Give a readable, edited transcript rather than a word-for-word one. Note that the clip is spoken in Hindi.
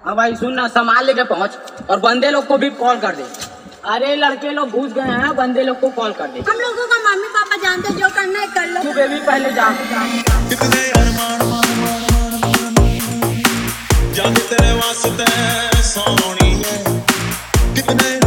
हाँ भाई सुन ना, सामान लेके पहुंच और बंदे लोग को भी कॉल कर दे। अरे लड़के लोग घुस गए हैं, बंदे लोग को कॉल कर दे। हम लोगों का मम्मी पापा जानते हैं, जो करना है कर लो। तू बेबी पहले जा। कितने अरमान जाने तेरे वास्ते सोनी है, कितने